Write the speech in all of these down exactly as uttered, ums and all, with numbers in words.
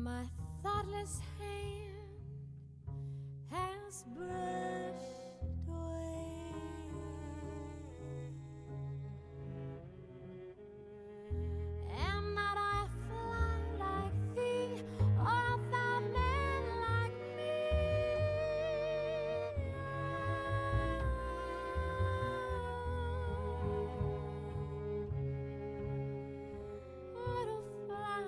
My thoughtless hand has brushed away, and not I fly like thee, or thou man like me. Little fly,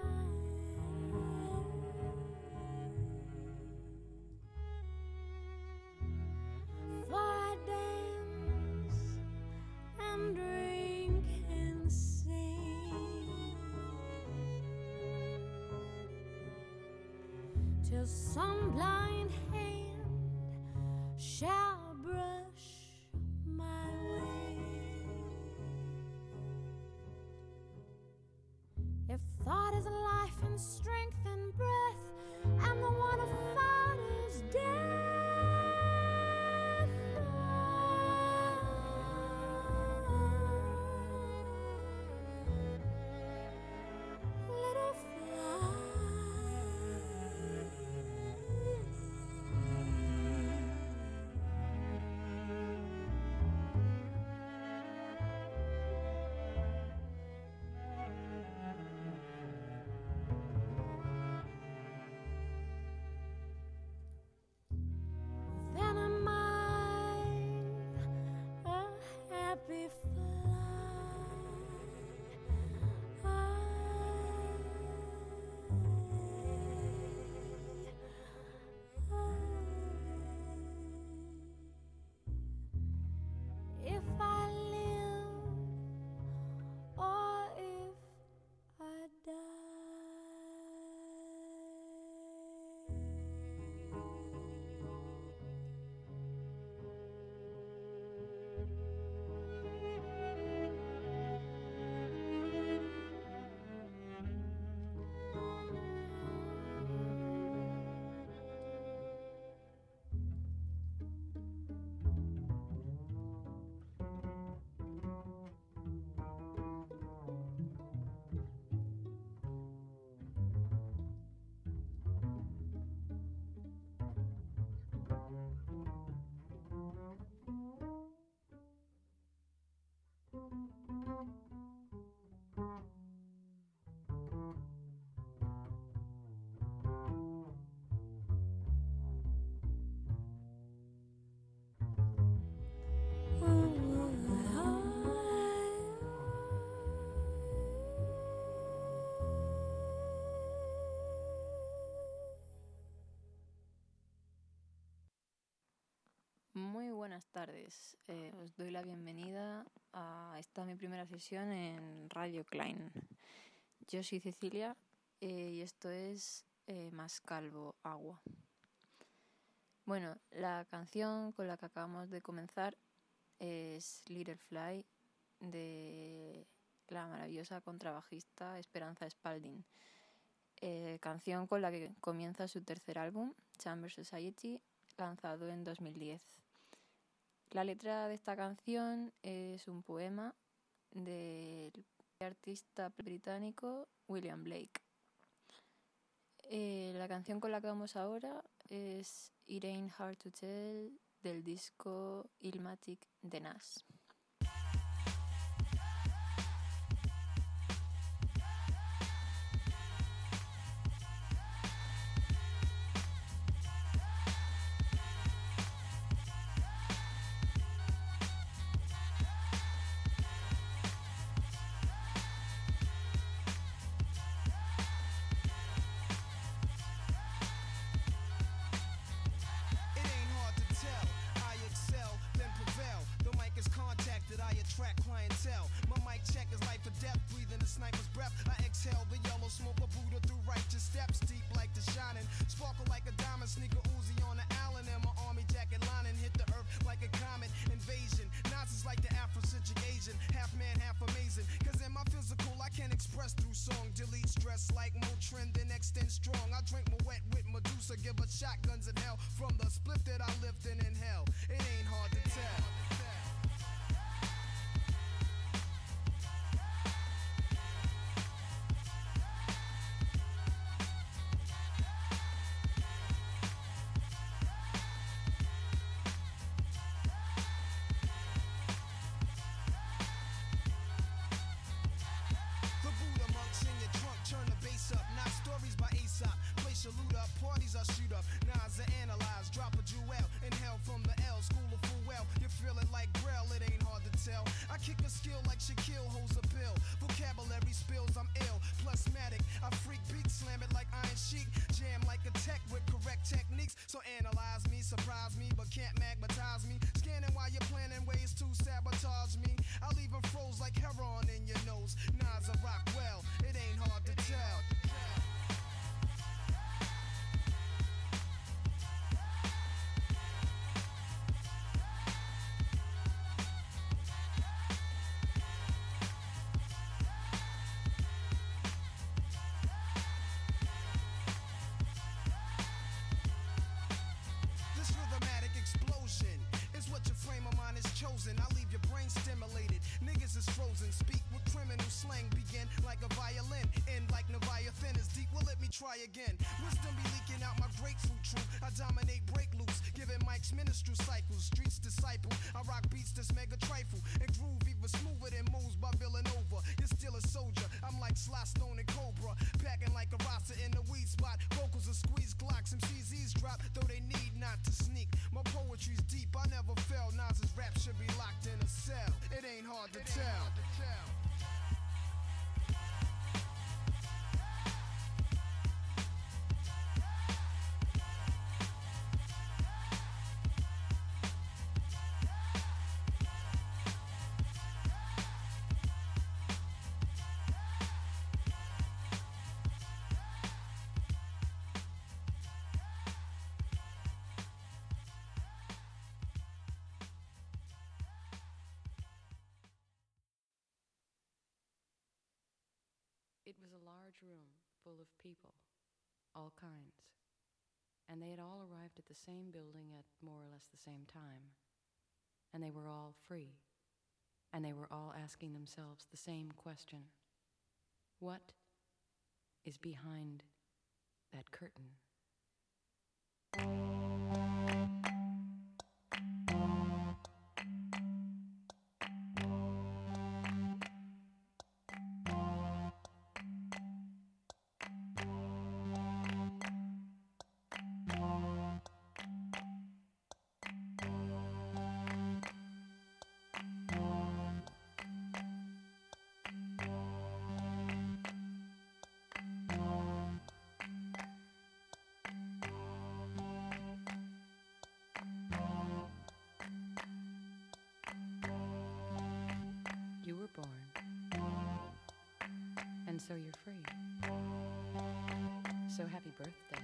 for I dance and drink and sing till some blind hand shall brush my way. If thought is life and strength and breath, and the one of thought is death, little then am I a happy fly. I, I, if I live or if I die. Muy buenas tardes, eh, os doy la bienvenida a esta mi primera sesión en Radio Klein. Yo soy Cecilia eh, y esto es eh, Más Calvo Agua. Bueno, la canción con la que acabamos de comenzar es Little Fly de la maravillosa contrabajista Esperanza Spalding, eh, canción con la que comienza su tercer álbum, Chamber Society, lanzado en dos mil diez. La letra de esta canción es un poema del artista británico William Blake. Eh, la canción con la que vamos ahora es It Ain't Hard to Tell del disco Illmatic de Nas. I attract clientele. My mic check is life or death, breathing a sniper's breath. I exhale the yellow smoke of Buddha through righteous steps, deep like the shining, sparkle like a diamond, sneaker Uzi on the Allen, and my army jacket lining hit the earth like a comet invasion. Nazis like the Afrocentric Asian, half man, half amazing. Cause in my physical, I can express through song, delete stress like Motrin, then extend strong. I drink my wet with Medusa, give her shotguns in hell from the split that I lived in in hell. It ain't hard to tell. parties I shoot up. Nas I analyze, drop a jewel. Inhale from the L, school of full well. You feel it like Braille, it ain't hard to tell. I kick a skill like Shaquille holds a pill. Vocabulary spills, I'm ill. Plusmatic, I freak beat, slam it like Iron Sheik. Jam like a tech with correct techniques. So analyze me, surprise me, but can't magnetize me. Scanning while you're planning ways to sabotage me. I'll even froze like heroin in your nose. Nas I rock well, it ain't hard to tell. This rhythmatic explosion is what your frame of mind is chosen. I leave your brain stimulated. Niggas is frozen. Speak with criminal slang. Begin like a violin. End like Leviathan is deep. Well, let me try again. Wisdom be leaking out my grapefruit true. I dominate break loose. Giving mics ministry cycles. Streets disciple. I rock beats that's mega trifle. And groove even smoother than moves by Villanova. You're still a soldier. I'm like Sly Stone and Cobra. Packing like a roster in the weed spot. Vocals are squeeze Glocks. M Cs eavesdrop. Though they need not to sneak. My poetry's deep. I never fell. Nas's rap should be locked in a cell. It ain't hard to tell. It was a large room full of people, all kinds, and they had all arrived at the same building at more or less the same time, and they were all free, and they were all asking themselves the same question: what is behind that curtain? You were born, and so you're free. So happy birthday.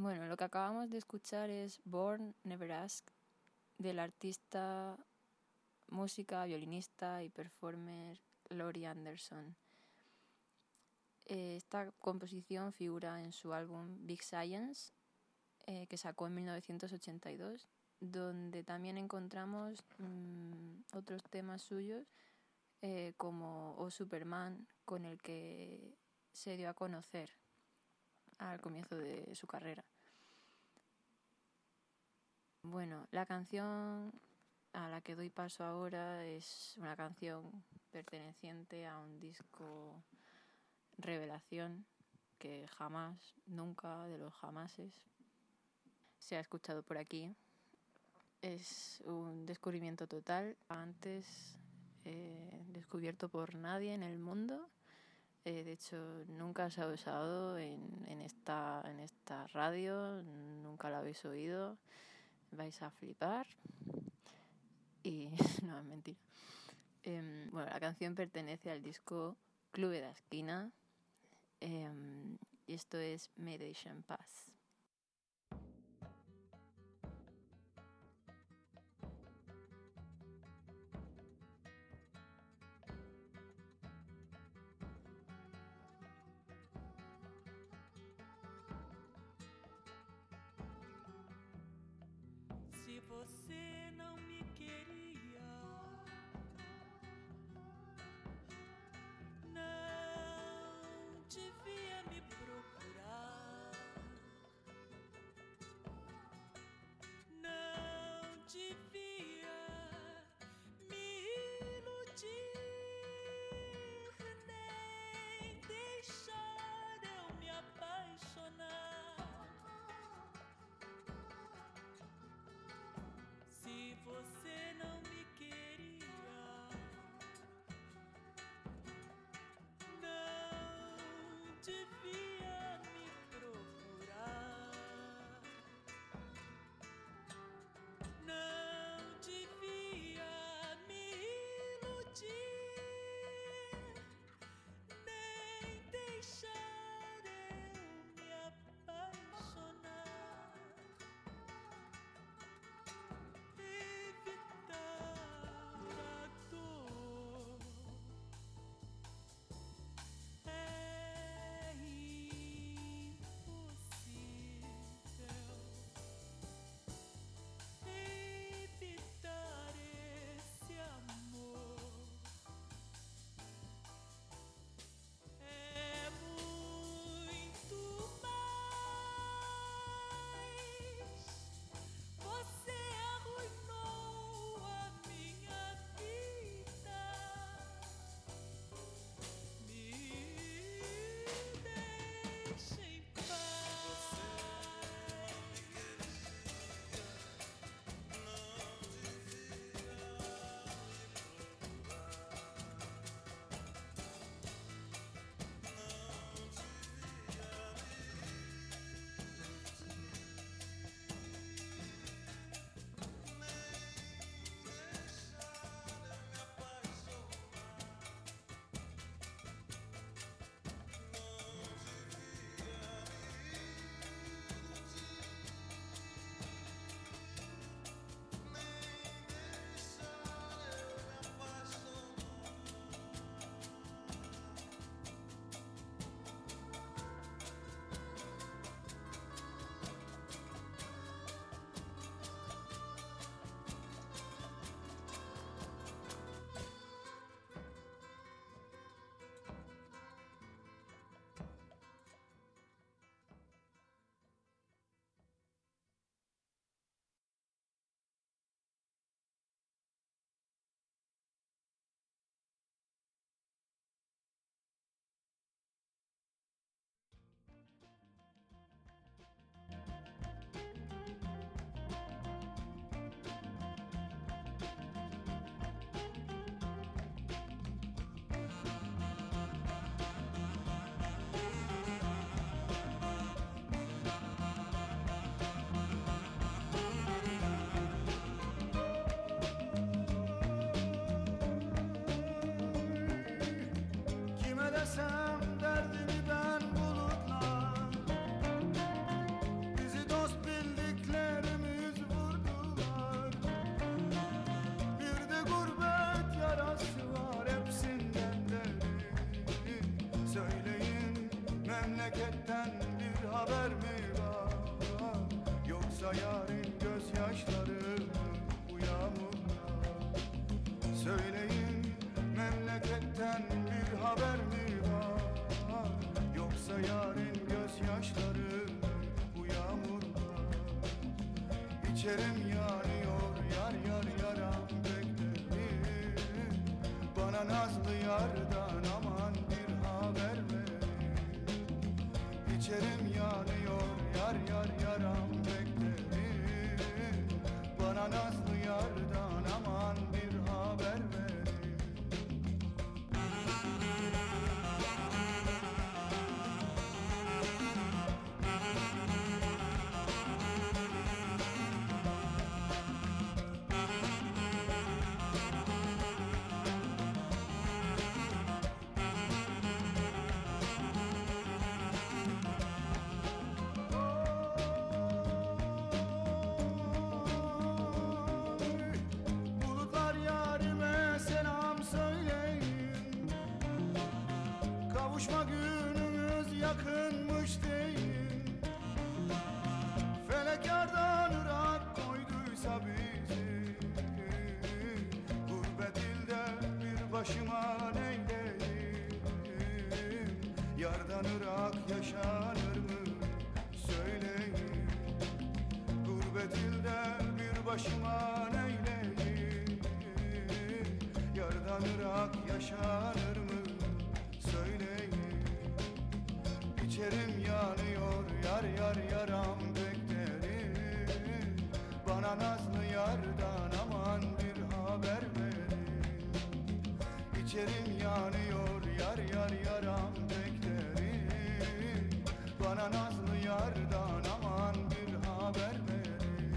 Bueno, lo que acabamos de escuchar es Born Never Asked, del artista, música, violinista y performer Laurie Anderson. Eh, esta composición figura en su álbum Big Science, eh, que sacó en mil novecientos ochenta y dos, donde también encontramos mmm, otros temas suyos, eh, como O Superman, con el que se dio a conocer al comienzo de su carrera. Bueno, la canción a la que doy paso ahora es una canción perteneciente a un disco revelación que jamás, nunca de los jamases se ha escuchado por aquí. Es un descubrimiento total, antes eh, descubierto por nadie en el mundo. Eh, de hecho, nunca se ha usado en, en, esta, en esta radio, nunca la habéis oído. Vais a flipar. Y no, es mentira. Eh, bueno, la canción pertenece al disco Clube da Esquina. Eh, y esto es Me Deixem Paz. Se você não me queria, não devia me procurar, não devia me iludir, nem deixar eu me apaixonar. Se você Yoksa yarın gözyaşları bu yağmurlar. Söyleyin memleketten bir haber mi var? Yoksa yarın gözyaşları bu yağmurlar. İçerim yanıyor yar yar yaram beklerim. Bana nazlı yardan aman bir haber verin. İçerim yanıyor yar yar yaram beklerim. Bana nazlı yardan aman bir haber verin. Bulutlar yarime selam söyleyin. Kavuşma günümüz yakınmış deyin. Felek yardan ırak koyduysa bizi. Gurbet ilde bir başıma neyleyim? Yardan ırak yaşanır mı söyleyin. Gurbet ilde bir başıma neyleyim? Yardan ırak yaşanır mı söyleyin. İçerim yanıyor yar yar yaram beklerim. Bana nazlı yardan aman bir haber verin. İçerim yanıyor yar yar yaram beklerim. Bana nazlı yardan aman bir haber verin.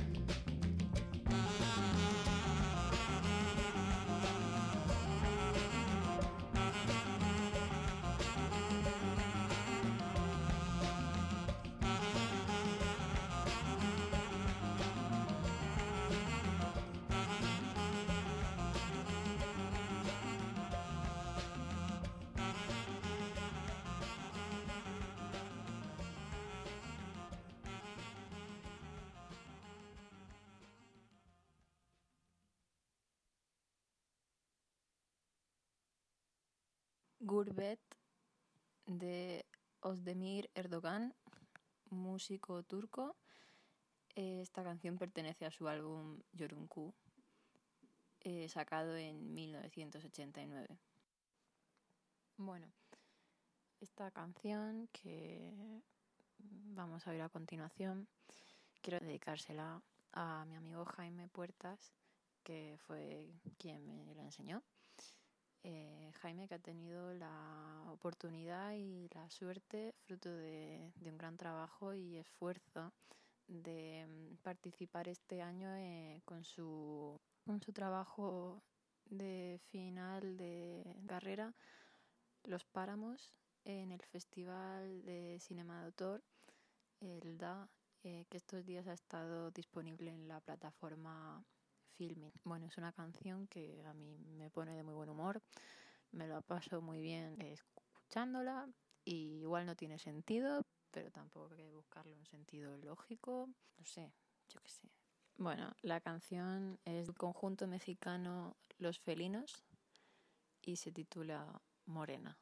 Gurbet de Özdemir Erdogan, músico turco. Eh, Esta canción pertenece a su álbum Yorumcu, eh, sacado en mil novecientos ochenta y nueve. Bueno, esta canción que vamos a oír a continuación, quiero dedicársela a mi amigo Jaime Puertas, que fue quien me la enseñó. Eh, Jaime, que ha tenido la oportunidad y la suerte, fruto de, de un gran trabajo y esfuerzo, de mm, participar este año eh, con, su, con su trabajo de final de carrera, Los Páramos, en el Festival de Cinema de Autor, el D A, eh, que estos días ha estado disponible en la plataforma Filmin. Bueno, es una canción que a mí me pone de muy buen humor, me lo paso muy bien escuchándola, y igual no tiene sentido, pero tampoco hay que buscarle un sentido lógico, no sé, yo qué sé. Bueno, la canción es del conjunto mexicano Los Felinos y se titula Morena.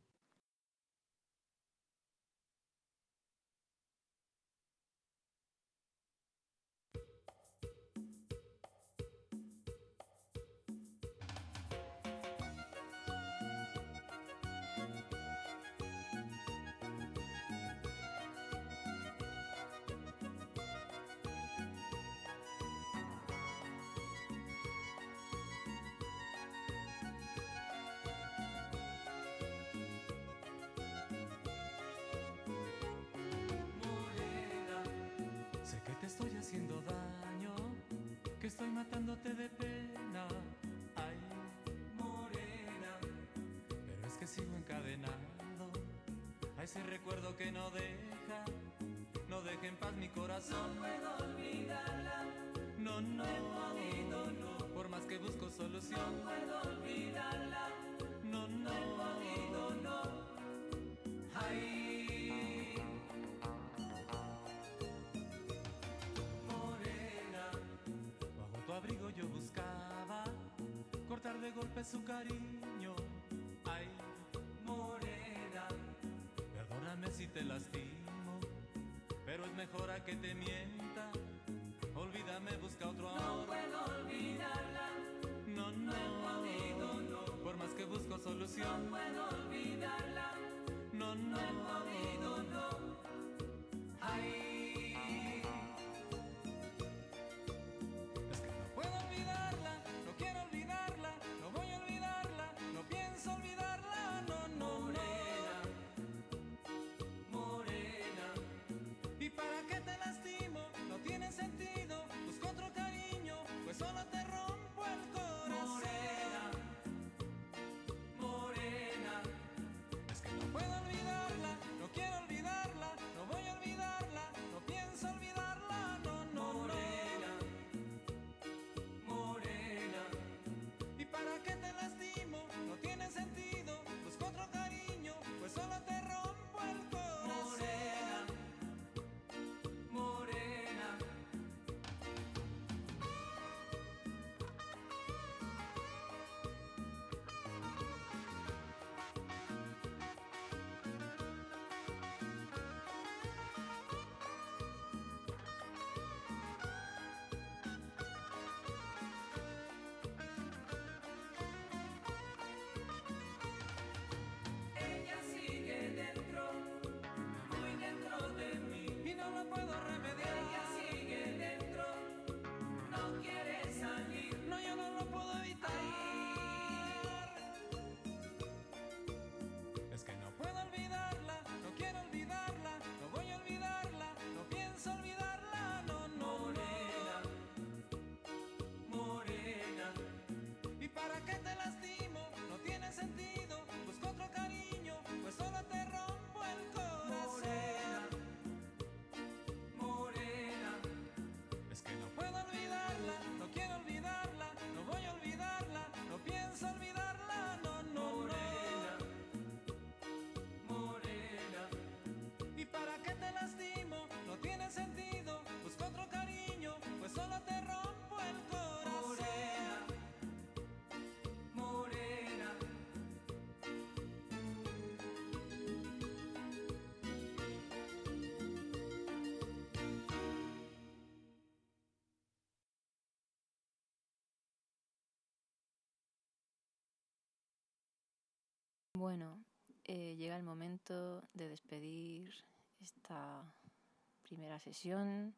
Te estoy haciendo daño, que estoy matándote de pena. Ay, morena, pero es que sigo encadenado a ese recuerdo que no deja, no deja en paz mi corazón. No puedo olvidarla, no, no, he podido, no. Por más que busco solución, no puedo olvidarla, no, no, he podido, no. Ay, de su cariño. Ay, morena, perdóname si te lastimo, pero es mejor a que te mienta. Olvídame, busca otro amor. No puedo olvidarla. No, no, no he podido, no. Por más que busco solución. No puedo olvidarla. No, no, no he podido, no. Ay. Es que no puedo olvidarla, no quiero olvidarla, no voy a olvidarla, no pienso olvidarla, no, no, Morena, no. morena. ¿Y para qué te lastimo? No tiene sentido. Busco otro cariño, pues solo te rompo el corazón. Morena, morena. Es que no puedo olvidarla, no quiero olvidarla, no voy a olvidarla, no pienso olvidarla, no, no, Morena, no. morena. ¿Y para qué te lastimo? No tiene sentido. Busco otro cariño, pues solo te rompo el corazón. Morena, morena. Ella sigue dentro, muy dentro de mí. Y no lo puedo remediar. Ella sigue dentro, no quiere salir. No, yo no lo puedo evitar. Es que no puedo olvidarla, no quiero olvidarla, no voy a olvidarla, no pienso olvidarla, no, no, Morena, no. morena. ¿Y para qué te lastimo? No tiene sentido. Busco otro cariño, pues solo te rompo el corazón. Morena, Es que no puedo olvidarla, no quiero olvidarla, no voy a olvidarla, no pienso olvidarla, no, no, morena, no. morena. ¿Y para qué te lastimo? No tiene sentido. Busco otro cariño, pues solo te rompo el corazón. Morena, morena. Bueno, eh, llega el momento de despedir esta primera sesión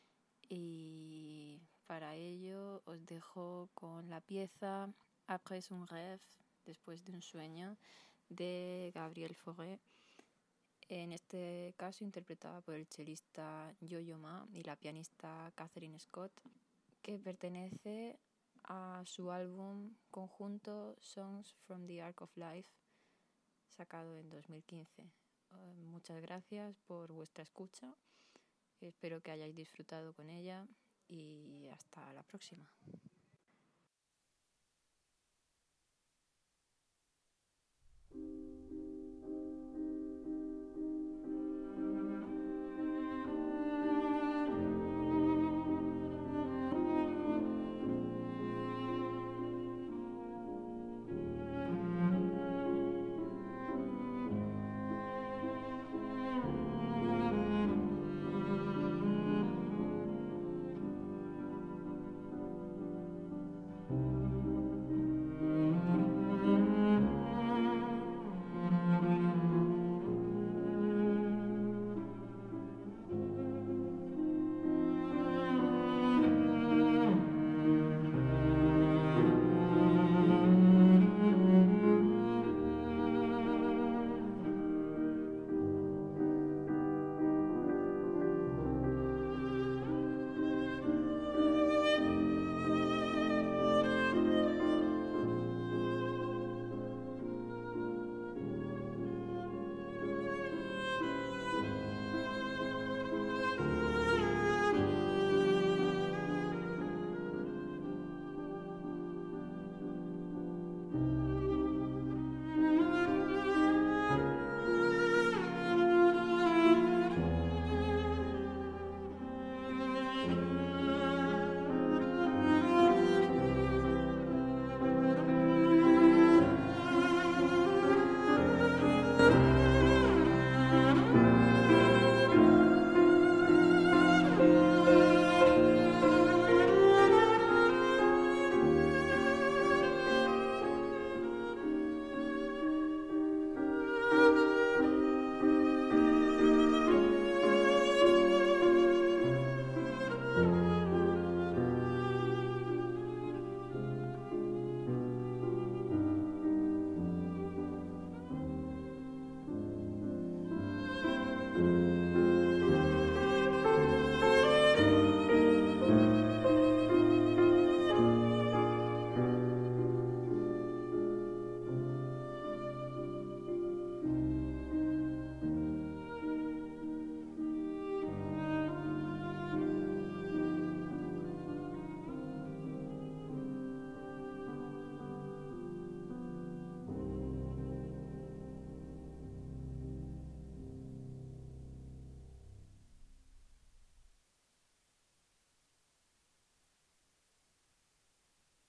y para ello os dejo con la pieza Après un rêve, después de un sueño, de Gabriel Fauré, en este caso interpretada por el chelista Yo-Yo Ma y la pianista Catherine Scott, que pertenece a su álbum conjunto Songs from the Arc of Life, sacado en dos mil quince. Uh, muchas gracias por vuestra escucha, espero que hayáis disfrutado con ella y hasta la próxima.